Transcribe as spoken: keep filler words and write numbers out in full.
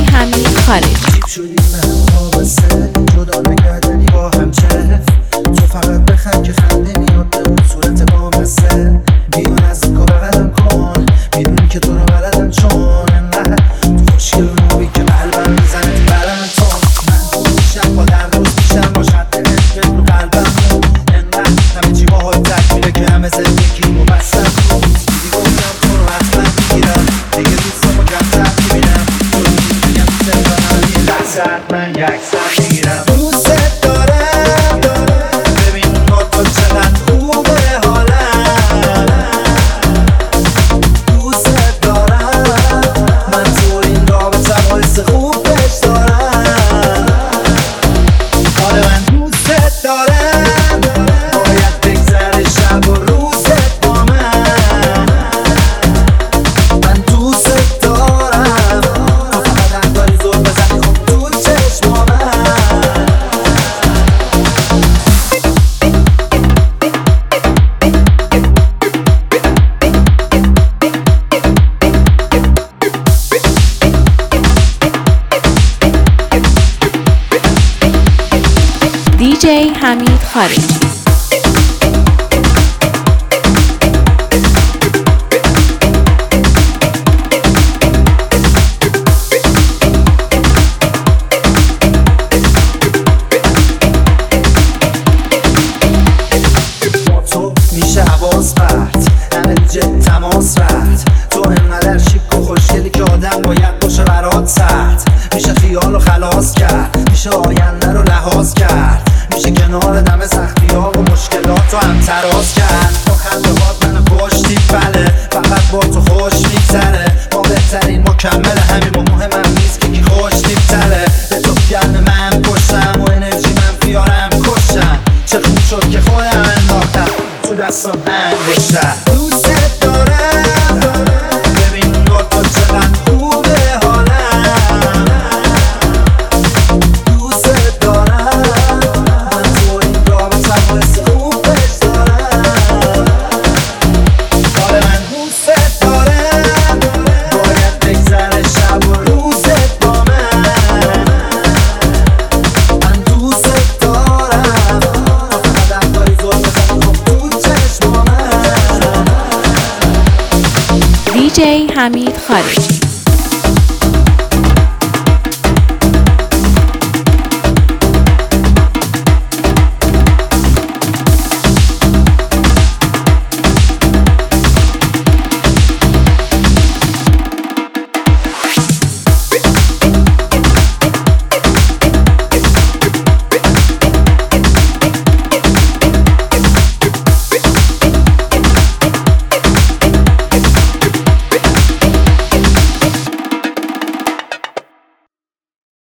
حمید خارجی. جیب شدیم من وابسته جدا نگردنی با هم چه تو فقط بخند که خنده میاد به اون صورت بامسته بیان از این بغلم کن میدونی که تو رو بلدم چون انقدر تو خوشگل و نوبی که قلبم میزنه تو برم تو من تو میشم با در روز میشم با شد نشبت رو قلبم انقدر همه چی با های تکمیله که همه زندگی مو بستم دیدی گفتم تو رو حتما میگیرم دیگه دوستم با کمتر میبینم تو رو میگم تو زندانم یه لحظه حتما یک سر میگیرم دوست دارم ببین با تو چقدر خوبه حالم دوست دارم من تو این رابطه باعث خوبش دارم آره من دوست دارم باید بگذره شب و روزت با من من دوست دارم تو فقط داری زور بزنی خب تو چشم من دیجی حمید خارجی. تو میشه حواس پرت همه دیجه تماس رد تو انقدر شیک و خوشگلی که آدم باید باشه برات سرد میشه خیال و خلاص کرد میشه آینده رو لحاظ کرد میشه کنار دم سختی ها و مشکلات رو هم تراز کرد با خنده هات منو کشتی بله فقط با تو خوش میگذره ما بهترین مکمل همین و مهمم نیست که کی خوش نیبتره به تو گرم من کشتم و انرژی من بیارم کشتم چه خوب شد که خودم انداختم تو دستم انگشتر دوست دارم ببین با تو چقدر خوبه حالم دوست دارم من تو این رابطه باعث خوبش دارم آره من دوست دارم باید بگذره شب و روزت با من من دوست دارم تو فقط داری زور بزنی خب تو چشم من دیجی حمید خارجی.